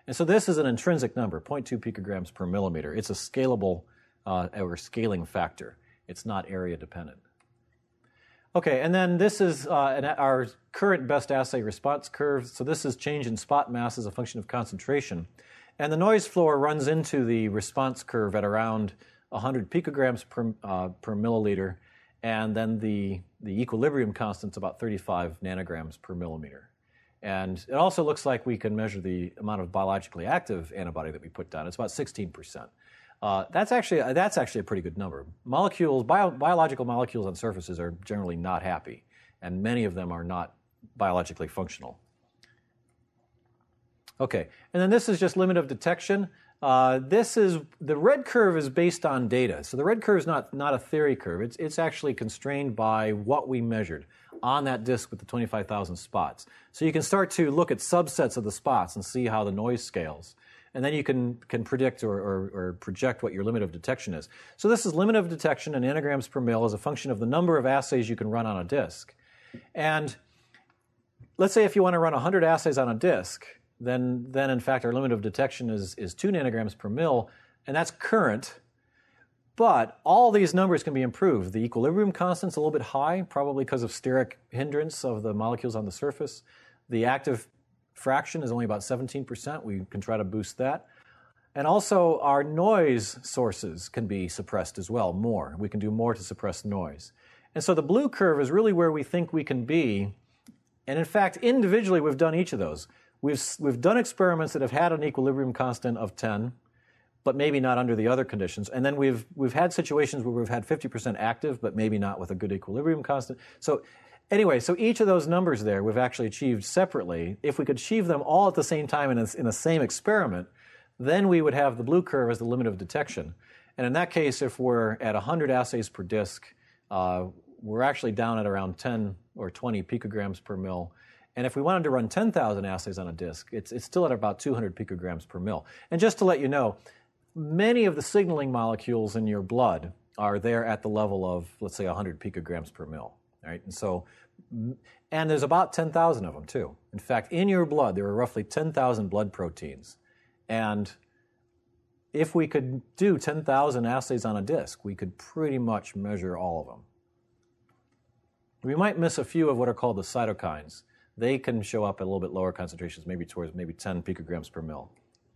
And so this is an intrinsic number, 0.2 picograms per millimeter. It's a scalable or scaling factor. It's not area dependent. Okay, and then this is our current best assay response curve. So this is change in spot mass as a function of concentration. And the noise floor runs into the response curve at around 100 picograms per milliliter. And then the equilibrium constant's about 35 nanograms per millimeter. And it also looks like we can measure the amount of biologically active antibody that we put down. It's about 16%. That's actually a pretty good number. Biological molecules on surfaces are generally not happy, and many of them are not biologically functional. Okay, and then this is just limit of detection. The red curve is based on data. So the red curve is not a theory curve. It's actually constrained by what we measured on that disk with the 25,000 spots. So you can start to look at subsets of the spots and see how the noise scales. And then you can predict or project what your limit of detection is. So this is limit of detection in nanograms per mil as a function of the number of assays you can run on a disk. And let's say if you want to run 100 assays on a disk, then in fact our limit of detection is 2 nanograms per mil, and that's current. But all these numbers can be improved. The equilibrium constant's a little bit high, probably because of steric hindrance of the molecules on the surface. The active fraction is only about 17%. We can try to boost that. And also our noise sources can be suppressed as well, more. We can do more to suppress noise. And so the blue curve is really where we think we can be. And in fact, individually, we've done each of those. We've done experiments that have had an equilibrium constant of 10, but maybe not under the other conditions. And then we've had situations where we've had 50% active, but maybe not with a good equilibrium constant. So anyway, so each of those numbers there we've actually achieved separately. If we could achieve them all at the same time in the same experiment, then we would have the blue curve as the limit of detection. And in that case, if we're at 100 assays per disk, we're actually down at around 10 or 20 picograms per mil. And if we wanted to run 10,000 assays on a disk, it's still at about 200 picograms per mil. And just to let you know, many of the signaling molecules in your blood are there at the level of, let's say, 100 picograms per mil. Right? And there's about 10,000 of them, too. In fact, in your blood, there are roughly 10,000 blood proteins. And if we could do 10,000 assays on a disk, we could pretty much measure all of them. We might miss a few of what are called the cytokines. They can show up at a little bit lower concentrations, maybe towards 10 picograms per mil.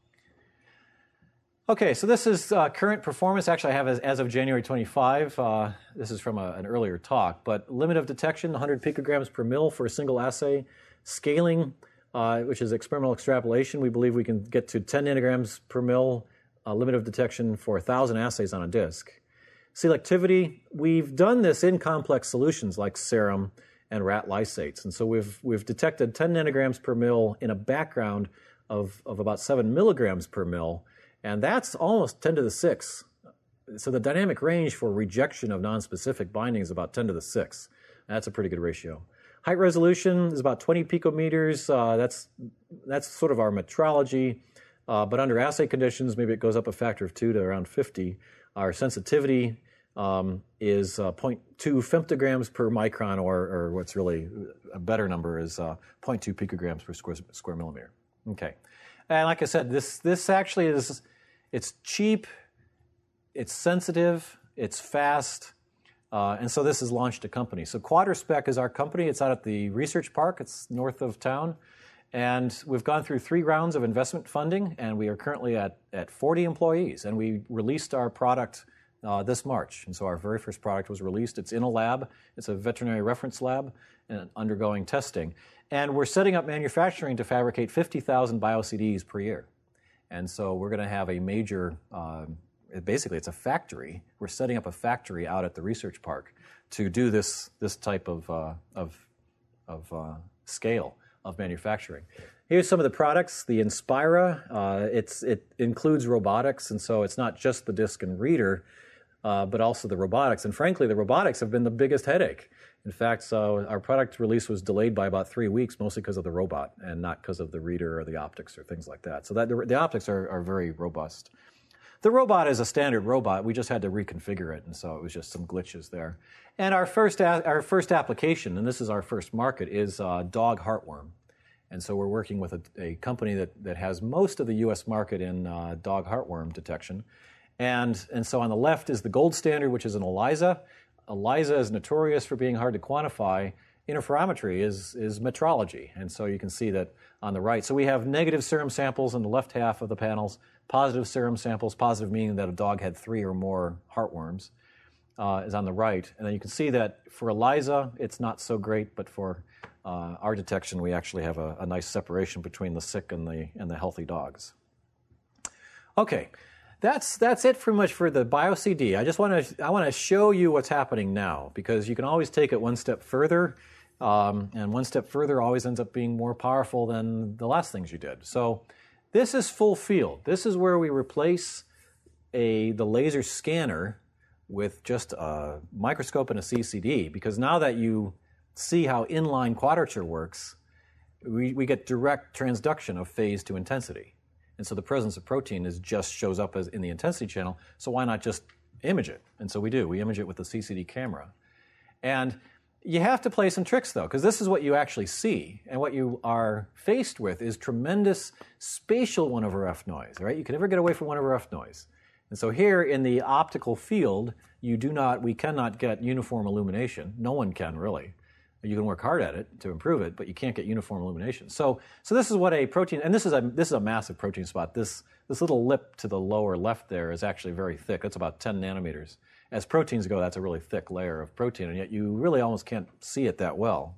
Okay, so this is current performance. Actually, I have as of January 25. This is from an earlier talk. But limit of detection, 100 picograms per mil for a single assay. Scaling, which is experimental extrapolation, we believe we can get to 10 nanograms per mil limit of detection for 1,000 assays on a disk. Selectivity, we've done this in complex solutions like serum and rat lysates. And so we've detected 10 nanograms per mil in a background of about 7 milligrams per mil. And that's almost 10 to the 6. So the dynamic range for rejection of nonspecific binding is about 10 to the 6. That's a pretty good ratio. Height resolution is about 20 picometers. That's sort of our metrology. But under assay conditions, maybe it goes up a factor of 2 to around 50. Our sensitivity is 0.2 femtograms per micron, or what's really a better number is 0.2 picograms per square millimeter. Okay. And like I said, this actually is, it's cheap, it's sensitive, it's fast, and so this has launched a company. So QuadraSpec is our company. It's out at the Research Park. It's north of town. And we've gone through 3 rounds of investment funding, and we are currently at 40 employees. And we released our product this March. And so our very first product was released. It's in a lab. It's a veterinary reference lab and undergoing testing. And we're setting up manufacturing to fabricate 50,000 BioCDs per year. And so we're going to have a major, basically it's a factory. We're setting up a factory out at the Research Park to do this type of scale of manufacturing. Here's some of the products. The Inspira, it includes robotics, and so it's not just the disk and reader, but also the robotics. And frankly, the robotics have been the biggest headache. In fact, our product release was delayed by about 3 weeks, mostly because of the robot and not because of the reader or the optics or things like that. So the optics are very robust. The robot is a standard robot. We just had to reconfigure it, and so it was just some glitches there. And our first application, and this is our first market, is dog heartworm. And so we're working with a company that has most of the U.S. market in dog heartworm detection. And so on the left is the gold standard, which is an ELISA. ELISA is notorious for being hard to quantify. Interferometry is metrology. And so you can see that on the right. So we have negative serum samples in the left half of the panels, positive serum samples, positive meaning that a dog had 3 or more heartworms, is on the right. And then you can see that for ELISA, it's not so great, but for our detection, we actually have a nice separation between the sick and the healthy dogs. Okay, that's it pretty much for the BioCD. I want to show you what's happening now, because you can always take it one step further, and one step further always ends up being more powerful than the last things you did. So this is full field. This is where we replace the laser scanner with just a microscope and a CCD, because now that you see how inline quadrature works, we get direct transduction of phase to intensity. And so the presence of protein just shows up as in the intensity channel, so why not just image it? And so we do. We image it with the CCD camera. And you have to play some tricks, though, because this is what you actually see. And what you are faced with is tremendous spatial 1/f noise, right? You can never get away from 1/f noise. And so here in the optical field, we cannot get uniform illumination. No one can, really. You can work hard at it to improve it, but you can't get uniform illumination. So this is what a protein, and this is a massive protein spot. This little lip to the lower left there is actually very thick. It's about 10 nanometers. As proteins go, that's a really thick layer of protein, and yet you really almost can't see it that well.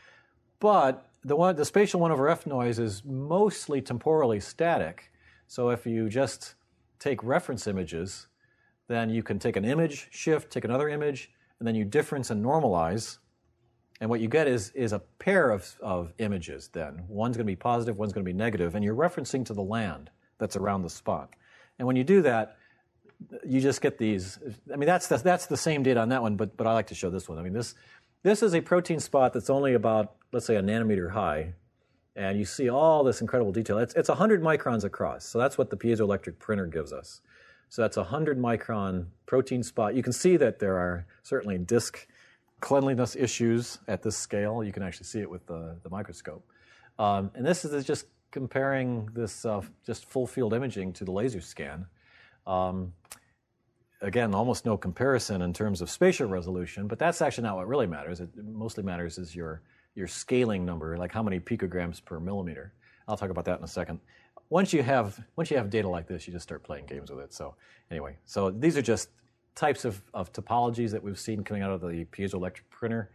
But the spatial 1/f noise is mostly temporally static. So if you just take reference images, then you can take an image, shift, take another image, and then you difference and normalize. And what you get is a pair of images then. One's going to be positive, one's going to be negative, and you're referencing to the land that's around the spot. And when you do that, you just get these. I mean, that's the same data on that one, but I like to show this one. I mean, this is a protein spot that's only about, let's say, a nanometer high, and you see all this incredible detail. It's 100 microns across, so that's what the piezoelectric printer gives us. So that's a 100 micron protein spot. You can see that there are certainly disk cleanliness issues at this scale. You can actually see it with the microscope. And this is just comparing this just full field imaging to the laser scan. Again, almost no comparison in terms of spatial resolution, but that's actually not what really matters. It mostly matters is your scaling number, like how many picograms per millimeter. I'll talk about that in a second. Once you have data like this, you just start playing games with it. So anyway, so these are just types of topologies that we've seen coming out of the piezoelectric printer.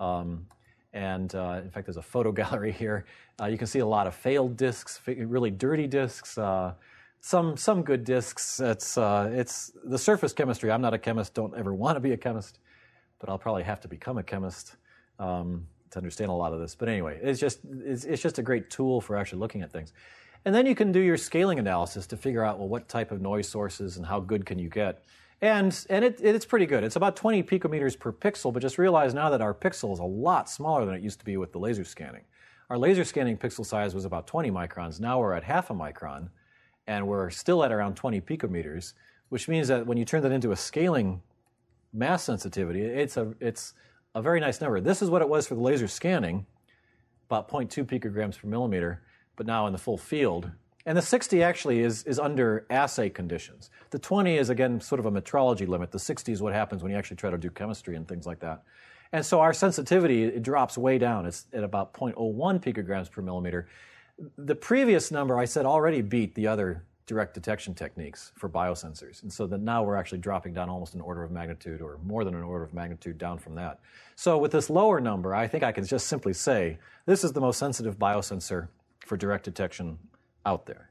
In fact, there's a photo gallery here. You can see a lot of failed discs, really dirty discs, some good discs. It's the surface chemistry. I'm not a chemist, don't ever want to be a chemist, but I'll probably have to become a chemist to understand a lot of this. But anyway, it's just a great tool for actually looking at things. And then you can do your scaling analysis to figure out, well, what type of noise sources and how good can you get. And it's pretty good. It's about 20 picometers per pixel, but just realize now that our pixel is a lot smaller than it used to be with the laser scanning. Our laser scanning pixel size was about 20 microns. Now we're at half a micron, and we're still at around 20 picometers, which means that when you turn that into a scaling mass sensitivity, it's a very nice number. This is what it was for the laser scanning, about 0.2 picograms per millimeter, but now in the full field. And the 60 actually is under assay conditions. The 20 is, again, sort of a metrology limit. The 60 is what happens when you actually try to do chemistry and things like that. And so our sensitivity, it drops way down. It's at about 0.01 picograms per millimeter. The previous number I said already beat the other direct detection techniques for biosensors. And so that now we're actually dropping down almost an order of magnitude or more than an order of magnitude down from that. So with this lower number, I think I can just simply say this is the most sensitive biosensor for direct detection out there.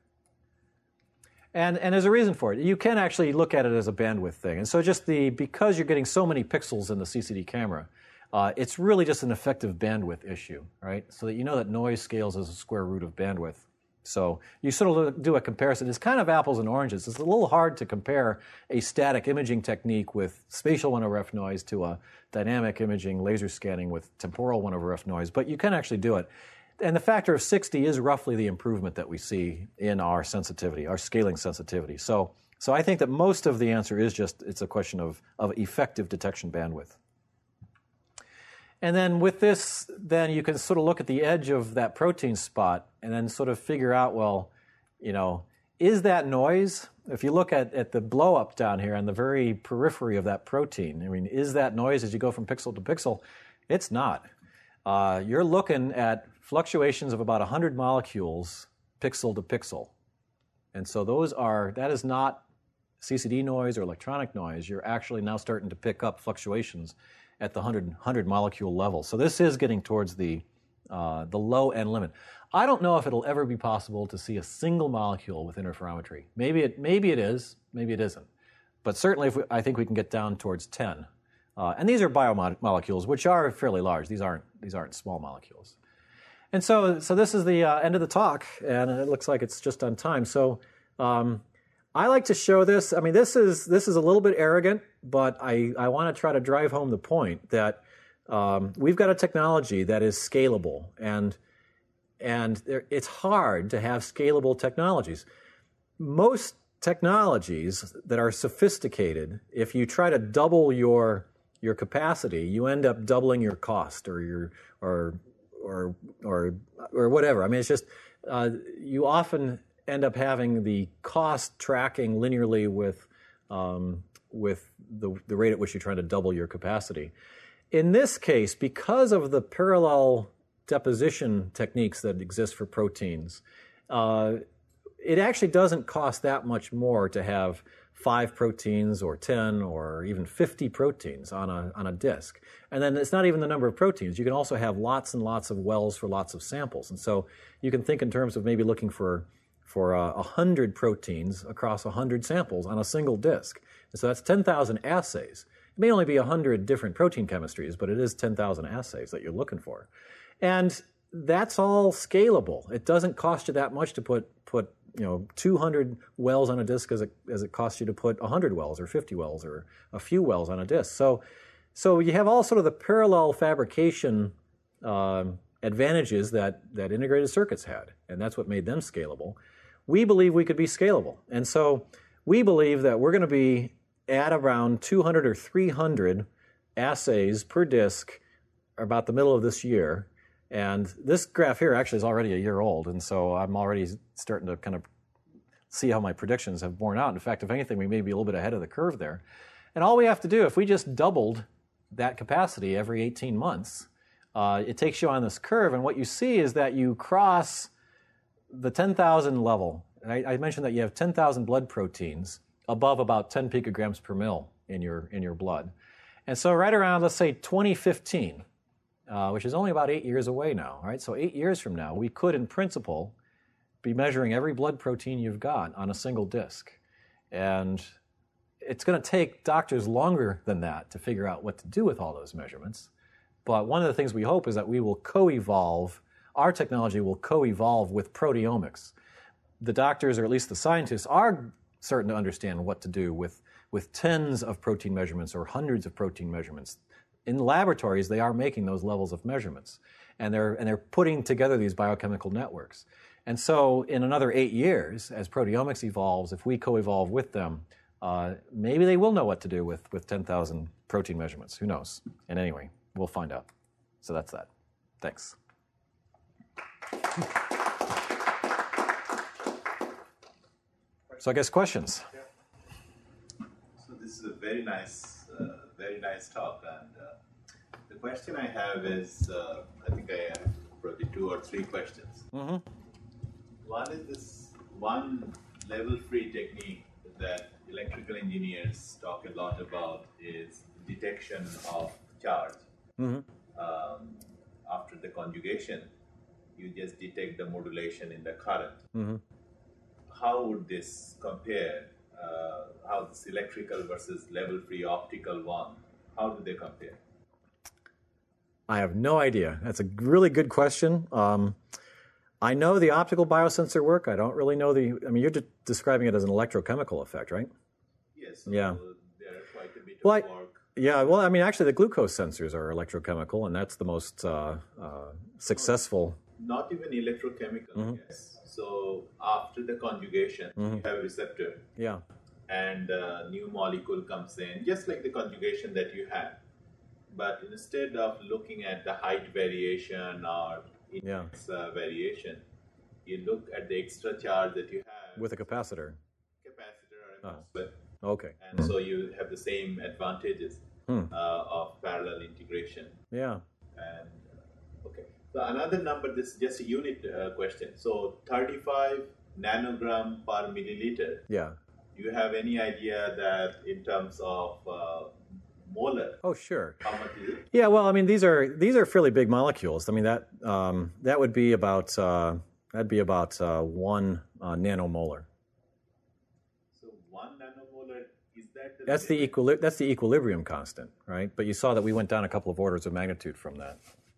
And there's a reason for it. You can actually look at it as a bandwidth thing. And so because you're getting so many pixels in the CCD camera, it's really just an effective bandwidth issue, right? So that you know that noise scales as a square root of bandwidth. So you sort of do a comparison. It's kind of apples and oranges. It's a little hard to compare a static imaging technique with spatial 1/f noise to a dynamic imaging laser scanning with temporal 1/f noise, but you can actually do it. And the factor of 60 is roughly the improvement that we see in our sensitivity, our scaling sensitivity. So I think that most of the answer is just it's a question of effective detection bandwidth. And then with this, then you can sort of look at the edge of that protein spot and then sort of figure out, well, is that noise? If you look at the blow up down here on the very periphery of that protein, I mean, is that noise as you go from pixel to pixel? It's not. You're looking at fluctuations of about 100 molecules pixel to pixel. And so that is not CCD noise or electronic noise. You're actually now starting to pick up fluctuations at the 100 molecule level. So this is getting towards the low end limit. I don't know if it'll ever be possible to see a single molecule with interferometry. Maybe it is, maybe it isn't. But certainly I think we can get down towards 10. And these are biomolecules, which are fairly large. These aren't small molecules. And so this is the end of the talk, and it looks like it's just on time. So I like to show this. I mean, this is a little bit arrogant, but I want to try to drive home the point that we've got a technology that is scalable, and it's hard to have scalable technologies. Most technologies that are sophisticated, if you try to double your capacity, you end up doubling your cost or whatever. I mean, it's just you often end up having the cost tracking linearly with the rate at which you're trying to double your capacity. In this case, because of the parallel deposition techniques that exist for proteins, it actually doesn't cost that much more to have 5 proteins or 10 or even 50 proteins on a disk. And then it's not even the number of proteins. You can also have lots and lots of wells for lots of samples. And so you can think in terms of maybe looking for 100 proteins across 100 samples on a single disk. And so that's 10,000 assays. It may only be 100 different protein chemistries, but it is 10,000 assays that you're looking for. And that's all scalable. It doesn't cost you that much to put 200 wells on a disk as it costs you to put 100 wells or 50 wells or a few wells on a disk. So you have all sort of the parallel fabrication advantages that integrated circuits had, and that's what made them scalable. We believe we could be scalable, and so we believe that we're going to be at around 200 or 300 assays per disk about the middle of this year. And this graph here actually is already a year old, and so I'm already starting to kind of see how my predictions have borne out. In fact, if anything, we may be a little bit ahead of the curve there. And all we have to do, if we just doubled that capacity every 18 months, it takes you on this curve, and what you see is that you cross the 10,000 level. I mentioned that you have 10,000 blood proteins above about 10 picograms per mil in your blood. And so right around, let's say, 2015, which is only about 8 years away now, right? So 8 years from now, we could, in principle, be measuring every blood protein you've got on a single disk. And it's going to take doctors longer than that to figure out what to do with all those measurements. But one of the things we hope is that we will co-evolve, our technology will co-evolve with proteomics. The doctors, or at least the scientists, are starting to understand what to do with tens of protein measurements or hundreds of protein measurements. In laboratories, they are making those levels of measurements, and they're putting together these biochemical networks. And so in another 8 years, as proteomics evolves, if we co-evolve with them, maybe they will know what to do with 10,000 protein measurements. Who knows? And anyway, we'll find out. So that's that. Thanks. So I guess questions. Yeah. So this is a very nice talk, and the question I have is, I think I have probably 2 or 3 questions. Mm-hmm. One is this one level-free technique that electrical engineers talk a lot about is detection of charge. Mm-hmm. After the conjugation, you just detect the modulation in the current. Mm-hmm. How would this compare? How this electrical versus level-free optical one? How do they compare? I have no idea. That's a really good question. I know the optical biosensor work. I don't really know you're describing it as an electrochemical effect, right? Yes. So yeah. There are quite a bit of work. Yeah, well, I mean, actually, the glucose sensors are electrochemical, and that's the most successful. Not even electrochemical, Mm-hmm. yes. So after the conjugation, Mm-hmm. you have a receptor. Yeah. And a new molecule comes in, just like the conjugation that you had. but instead of looking at the height variation or index variation, you look at the extra charge that you have with a capacitor. Capacitor or a MOSFET. Okay. And so you have the same advantages of parallel integration. Yeah. And okay. So another number, this is just a unit question. So 35 nanogram per milliliter. Yeah. Do you have any idea that in terms of molar? Oh, sure. How much is it? Yeah. Well, I mean, these are fairly big molecules. I mean, that would be about 1 nanomolar. So 1 nanomolar, is that the That's the equilibrium constant, right? But you saw that we went down a couple of orders of magnitude from that.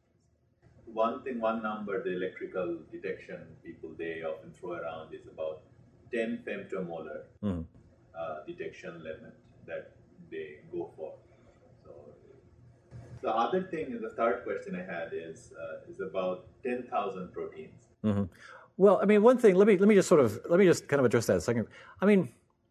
One number the electrical detection people, they often throw around is about 10 femtomolar detection limit that they go for. So the other thing, the third question I had is about 10,000 proteins. Mm-hmm. Well, I mean, one thing. Let me just kind of address that a second. I mean,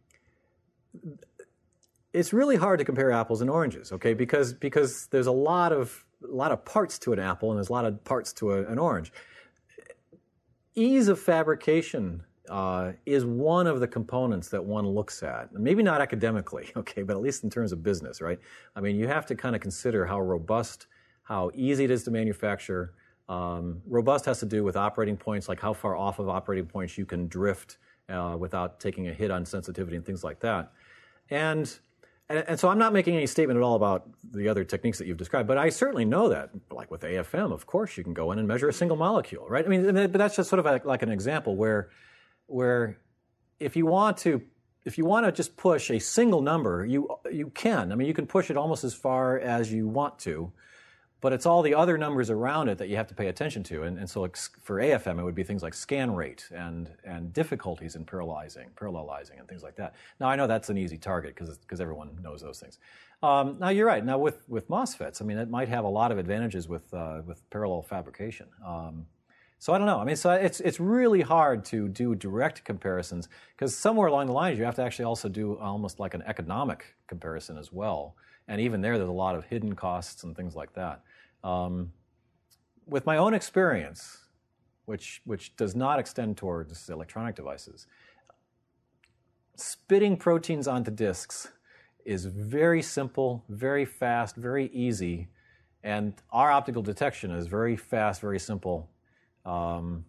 it's really hard to compare apples and oranges, okay? Because there's a lot of parts to an apple and there's a lot of parts to an orange. Ease of fabrication is one of the components that one looks at. Maybe not academically, okay, but at least in terms of business, right? I mean, you have to kind of consider how robust, how easy it is to manufacture. Robust has to do with operating points, like how far off of operating points you can drift without taking a hit on sensitivity and things like that. And so I'm not making any statement at all about the other techniques that you've described, but I certainly know that, like with AFM, of course, you can go in and measure a single molecule, right? I mean, but that's just sort of like an example where if you want to just push a single number, you can. I mean, you can push it almost as far as you want to, but it's all the other numbers around it that you have to pay attention to. And so for AFM, it would be things like scan rate and difficulties in parallelizing and things like that. Now, I know that's an easy target because everyone knows those things. Now, you're right. Now, with MOSFETs, I mean, it might have a lot of advantages with parallel fabrication. So I don't know. I mean, so it's really hard to do direct comparisons because somewhere along the lines, you have to actually also do almost like an economic comparison as well. And even there's a lot of hidden costs and things like that. With my own experience, which does not extend towards electronic devices, spitting proteins onto disks is very simple, very fast, very easy, and our optical detection is very fast, very simple. I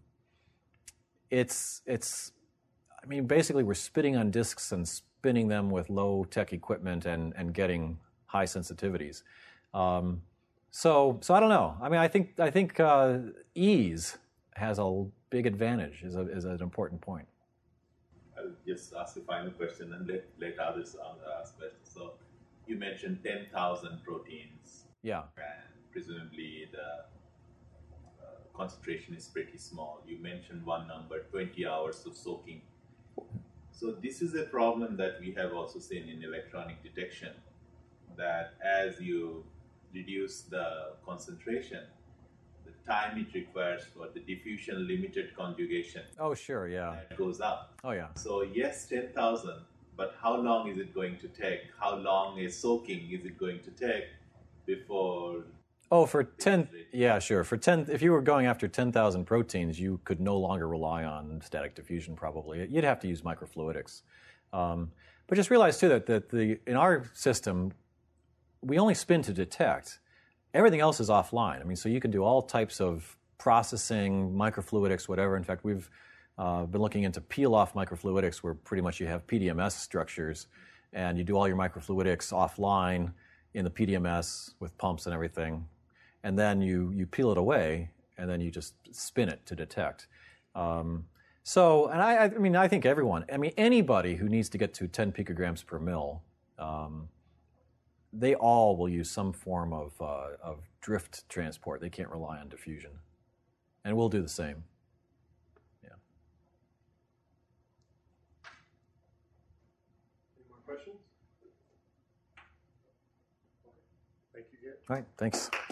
mean, basically we're spitting on disks and spinning them with low-tech equipment and getting high sensitivities. So I don't know. I mean, I think ease has a big advantage, is an important point. I'll just ask the final question and let others ask questions. So you mentioned 10,000 proteins. Yeah. And presumably the concentration is pretty small. You mentioned one number, 20 hours of soaking. So this is a problem that we have also seen in electronic detection, that as you reduce the concentration, the time it requires for the diffusion limited conjugation. Oh, sure, yeah. That goes up. Oh, yeah. So yes, 10,000, but how long is it going to take? How long is soaking is it going to take before? Oh, for 10, yeah, sure. For 10, if you were going after 10,000 proteins, you could no longer rely on static diffusion probably. You'd have to use microfluidics. But just realize too that in our system, we only spin to detect. Everything else is offline. I mean, so you can do all types of processing, microfluidics, whatever. In fact, we've been looking into peel-off microfluidics, where pretty much you have PDMS structures, and you do all your microfluidics offline in the PDMS with pumps and everything, and then you peel it away, and then you just spin it to detect. So, and I mean, I think anybody who needs to get to 10 picograms per mil, they all will use some form of drift transport. They can't rely on diffusion. And we'll do the same. Yeah. Any more questions? Okay. Thank you, Gary. All right, thanks.